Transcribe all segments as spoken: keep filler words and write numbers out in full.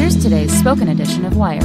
Here's today's spoken edition of Wired.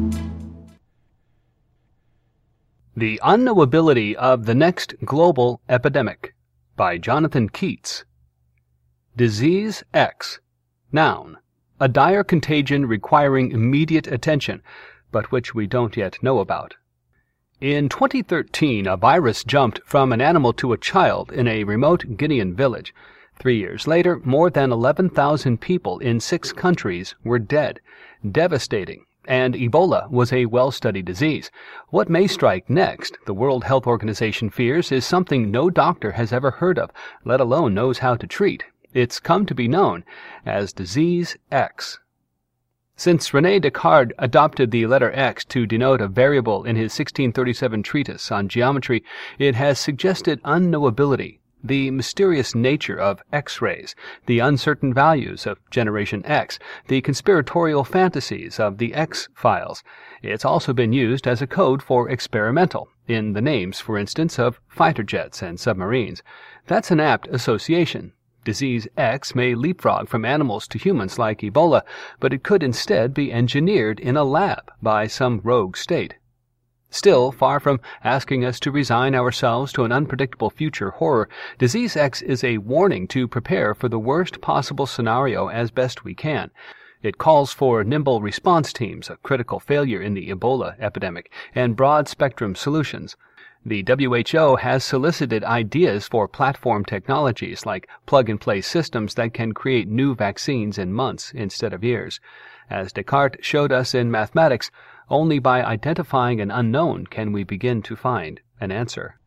The Unknowability of the Next Global Epidemic by Jonathan Keats. Disease X. Noun. A dire contagion requiring immediate attention, but which we don't yet know about. In twenty thirteen, a virus jumped from an animal to a child in a remote Guinean village. Three years later, more than eleven thousand people in six countries were dead. Devastating. And Ebola was a well-studied disease. What may strike next, the World Health Organization fears, is something no doctor has ever heard of, let alone knows how to treat. It's come to be known as Disease X. Since René Descartes adopted the letter X to denote a variable in his sixteen thirty-seven treatise on geometry, it has suggested unknowability, the mysterious nature of X-rays, the uncertain values of Generation X, the conspiratorial fantasies of the X-Files. It's also been used as a code for experimental, in the names, for instance, of fighter jets and submarines. That's an apt association. Disease X may leapfrog from animals to humans like Ebola, but it could instead be engineered in a lab by some rogue state. Still, far from asking us to resign ourselves to an unpredictable future horror, Disease X is a warning to prepare for the worst possible scenario as best we can. It calls for nimble response teams, a critical failure in the Ebola epidemic, and broad-spectrum solutions. The W H O has solicited ideas for platform technologies like plug-and-play systems that can create new vaccines in months instead of years. As Descartes showed us in mathematics, only by identifying an unknown can we begin to find an answer.